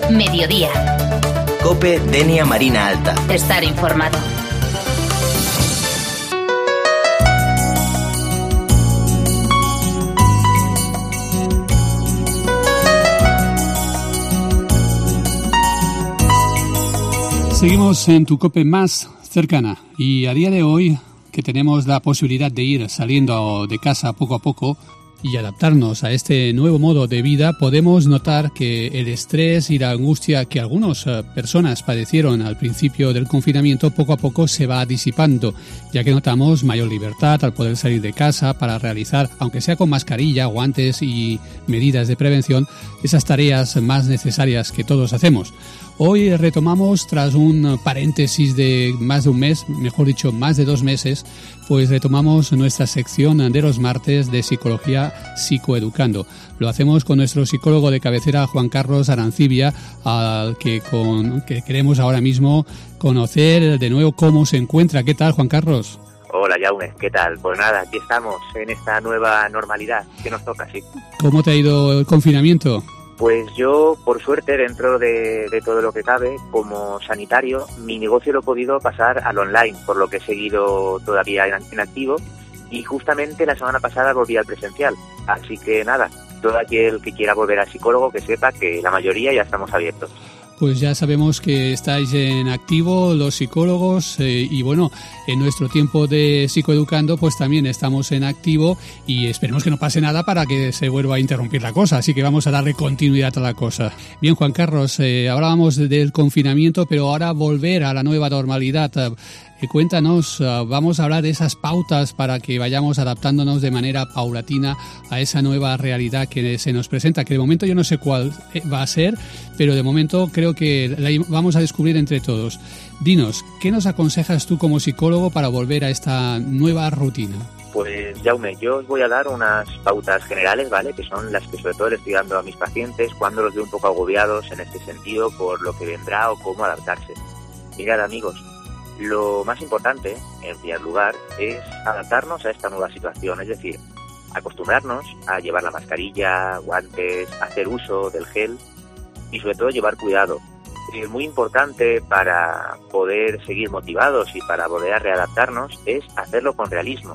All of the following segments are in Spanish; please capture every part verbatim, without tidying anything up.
Mediodía. COPE Denia Marina Alta. Estar informado. Seguimos en tu COPE más cercana y a día de hoy que tenemos la posibilidad de ir saliendo de casa poco a poco y adaptarnos a este nuevo modo de vida, podemos notar que el estrés y la angustia que algunas personas padecieron al principio del confinamiento poco a poco se va disipando, ya que notamos mayor libertad al poder salir de casa para realizar, aunque sea con mascarilla, guantes y medidas de prevención, esas tareas más necesarias que todos hacemos. Hoy retomamos, tras un paréntesis de más de un mes, mejor dicho, más de dos meses, pues retomamos nuestra sección de los martes de Psicología Psicoeducando. Lo hacemos con nuestro psicólogo de cabecera, Juan Carlos Arancibia, al que, con, que queremos ahora mismo conocer de nuevo cómo se encuentra. ¿Qué tal, Juan Carlos? Hola, Jaume, ¿qué tal? Pues nada, aquí estamos en esta nueva normalidad que nos toca, sí. ¿Cómo te ha ido el confinamiento? Pues yo, por suerte, dentro de, de todo lo que cabe, como sanitario, mi negocio lo he podido pasar al online, por lo que he seguido todavía en, en activo, y justamente la semana pasada volví al presencial. Así que nada, todo aquel que quiera volver al psicólogo, que sepa que la mayoría ya estamos abiertos. Pues ya sabemos que estáis en activo los psicólogos eh, y bueno, en nuestro tiempo de Psicoeducando pues también estamos en activo y esperemos que no pase nada para que se vuelva a interrumpir la cosa, así que vamos a darle continuidad a la cosa. Bien, Juan Carlos, eh, hablábamos del confinamiento, pero ahora volver a la nueva normalidad. Eh, cuéntanos, uh, vamos a hablar de esas pautas para que vayamos adaptándonos de manera paulatina a esa nueva realidad que se nos presenta, que de momento yo no sé cuál va a ser, pero de momento creo que la vamos a descubrir entre todos. Dinos, ¿qué nos aconsejas tú como psicólogo para volver a esta nueva rutina? Pues, Jaume, yo os voy a dar unas pautas generales, ¿vale? Que son las que sobre todo le estoy dando a mis pacientes cuando los veo un poco agobiados en este sentido por lo que vendrá o cómo adaptarse. Mirad, amigos, lo más importante, en primer lugar, es adaptarnos a esta nueva situación, es decir, acostumbrarnos a llevar la mascarilla, guantes, hacer uso del gel y sobre todo llevar cuidado. Es muy importante para poder seguir motivados y para volver a readaptarnos es hacerlo con realismo.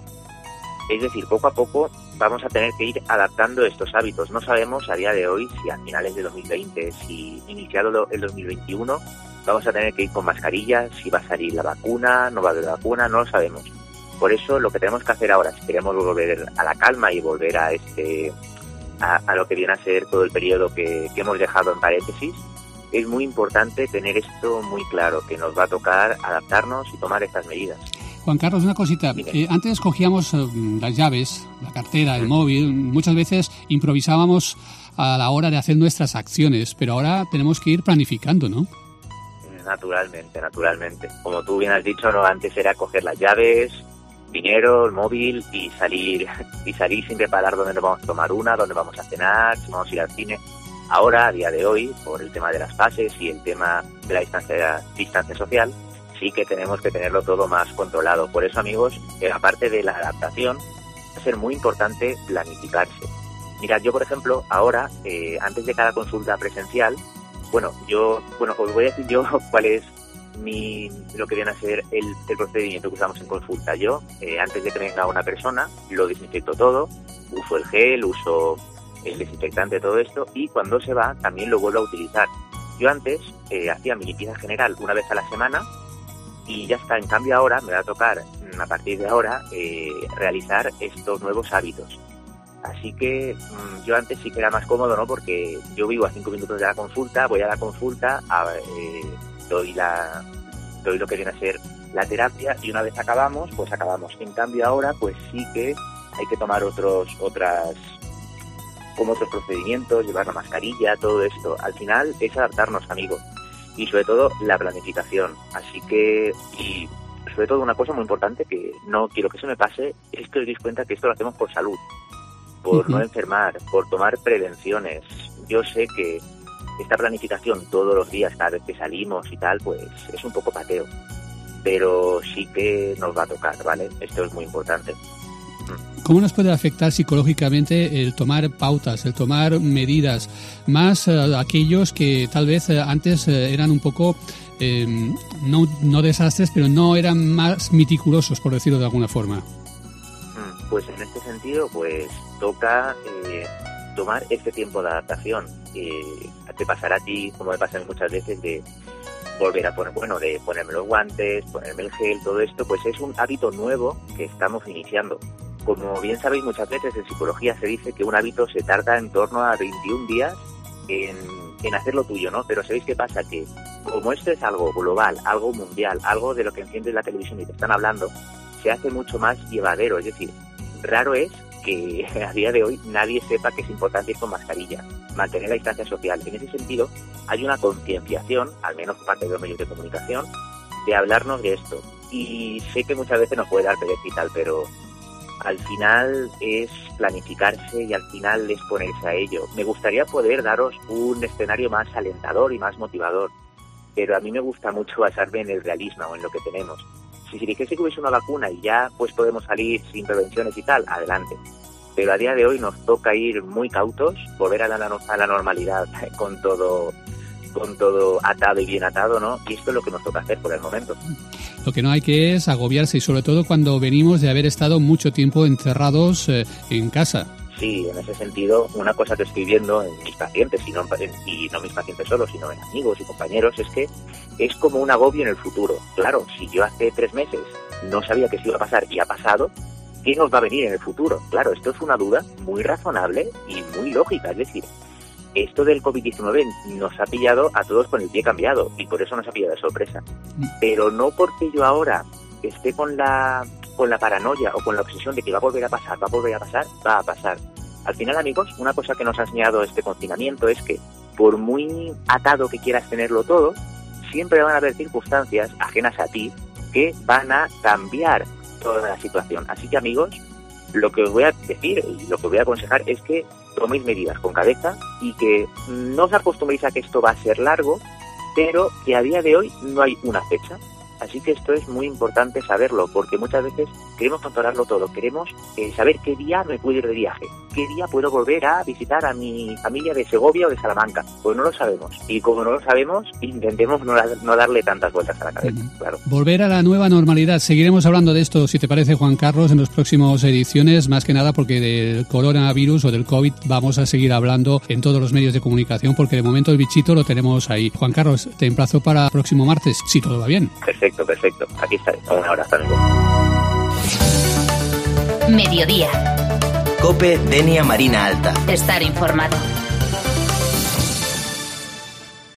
Es decir, poco a poco vamos a tener que ir adaptando estos hábitos. No sabemos a día de hoy si a finales de dos mil veinte, si iniciado el dos mil veintiuno, vamos a tener que ir con mascarillas, si va a salir la vacuna, no va a haber vacuna, no lo sabemos. Por eso lo que tenemos que hacer ahora, si queremos volver a la calma y volver a este a, a lo que viene a ser todo el periodo que, que hemos dejado en paréntesis, es muy importante tener esto muy claro, que nos va a tocar adaptarnos y tomar estas medidas. Juan Carlos, una cosita. Eh, antes cogíamos eh, las llaves, la cartera, el móvil. Muchas veces improvisábamos a la hora de hacer nuestras acciones, pero ahora tenemos que ir planificando, ¿no? Naturalmente, naturalmente. Como tú bien has dicho, no, antes era coger las llaves, dinero, el móvil y salir y salir sin preparar dónde nos vamos a tomar una, dónde vamos a cenar, si vamos a ir al cine. Ahora, a día de hoy, por el tema de las fases y el tema de la distancia, distancia social, sí que tenemos que tenerlo todo más controlado. Por eso, amigos, eh, aparte de la adaptación, va a ser muy importante planificarse. Mirad, yo, por ejemplo, ahora, eh, antes de cada consulta presencial, bueno, yo, bueno, os voy a decir yo cuál es mi, lo que viene a ser el, el procedimiento que usamos en consulta. Yo, eh, antes de que venga una persona, lo desinfecto todo, uso el gel, uso el desinfectante, todo esto, y cuando se va también lo vuelvo a utilizar. Yo antes eh, hacía mi limpieza general una vez a la semana y ya está. En cambio ahora me va a tocar, a partir de ahora, eh, realizar estos nuevos hábitos. Así que mmm, yo antes sí que era más cómodo, ¿no? Porque yo vivo a cinco minutos de la consulta, voy a la consulta, a, eh, doy la doy lo que viene a ser la terapia y una vez acabamos, pues acabamos. En cambio ahora, pues sí que hay que tomar otros otras como otros procedimientos, llevar la mascarilla, todo esto. Al final es adaptarnos, amigos, y sobre todo la planificación. Así que, y sobre todo una cosa muy importante que no quiero que se me pase, es que os deis cuenta que esto lo hacemos por salud, por uh-huh. no enfermar, por tomar prevenciones. Yo sé que esta planificación todos los días, cada vez que salimos y tal, pues es un poco pateo, pero sí que nos va a tocar, ¿vale? Esto es muy importante. ¿cómo nos puede afectar psicológicamente el tomar pautas, el tomar medidas, más uh, aquellos que tal vez uh, antes uh, eran un poco, eh, no, no desastres, pero no eran más meticulosos, por decirlo de alguna forma? Pues en este sentido, pues toca eh, tomar este tiempo de adaptación. Eh, te pasará a ti, como me pasa muchas veces, de volver a poner, bueno, de ponerme los guantes, ponerme el gel, todo esto, pues es un hábito nuevo que estamos iniciando. Como bien sabéis, muchas veces en psicología se dice que un hábito se tarda en torno a veintiún días en, en hacerlo tuyo, ¿no? Pero ¿sabéis qué pasa? Que como esto es algo global, algo mundial, algo de lo que enciendes la televisión y te están hablando, se hace mucho más llevadero. Es decir, raro es que a día de hoy nadie sepa que es importante ir con mascarilla, mantener la distancia social. En ese sentido, hay una concienciación, al menos por parte de los medios de comunicación, de hablarnos de esto. Y sé que muchas veces nos puede dar pereza y tal, pero al final es planificarse y al final es ponerse a ello. Me gustaría poder daros un escenario más alentador y más motivador, pero a mí me gusta mucho basarme en el realismo o en lo que tenemos. Si se dijese que hubiese una vacuna y ya pues podemos salir sin prevenciones y tal, adelante. Pero a día de hoy nos toca ir muy cautos, volver a la, a la normalidad con todo con todo atado y bien atado, ¿no? Y esto es lo que nos toca hacer por el momento. Lo que no hay que es agobiarse, y sobre todo cuando venimos de haber estado mucho tiempo encerrados eh, en casa. Sí, en ese sentido, una cosa que estoy viendo en mis pacientes, y no, y no mis pacientes solos, sino en amigos y compañeros, es que es como un agobio en el futuro. Claro, si yo hace tres meses no sabía que se iba a pasar y ha pasado, ¿qué nos va a venir en el futuro? Claro, esto es una duda muy razonable y muy lógica. Es decir, esto del covid diecinueve nos ha pillado a todos con el pie cambiado y por eso nos ha pillado de sorpresa. Pero no porque yo ahora esté con la con la paranoia o con la obsesión de que va a volver a pasar, va a volver a pasar, va a pasar. Al final, amigos, una cosa que nos ha enseñado este confinamiento es que por muy atado que quieras tenerlo todo, siempre van a haber circunstancias ajenas a ti que van a cambiar toda la situación. Así que, amigos, lo que os voy a decir y lo que os voy a aconsejar es que toméis medidas con cabeza y que no os acostumbréis a que esto va a ser largo, pero que a día de hoy no hay una fecha. Así que esto es muy importante saberlo, porque muchas veces queremos controlarlo todo. Queremos eh, saber qué día me puedo ir de viaje, qué día puedo volver a visitar a mi familia de Segovia o de Salamanca. Pues no lo sabemos. Y como no lo sabemos, intentemos no, no darle tantas vueltas a la cabeza. Uh-huh. Claro. Volver a la nueva normalidad. Seguiremos hablando de esto, si te parece, Juan Carlos, en las próximas ediciones, más que nada porque del coronavirus o del COVID vamos a seguir hablando en todos los medios de comunicación, porque de momento el bichito lo tenemos ahí. Juan Carlos, te emplazo para el próximo martes, si todo va bien. Perfecto, perfecto. Aquí estaré. Un abrazo, amigo. Mediodía. COPE Denia Marina Alta. Estar informado.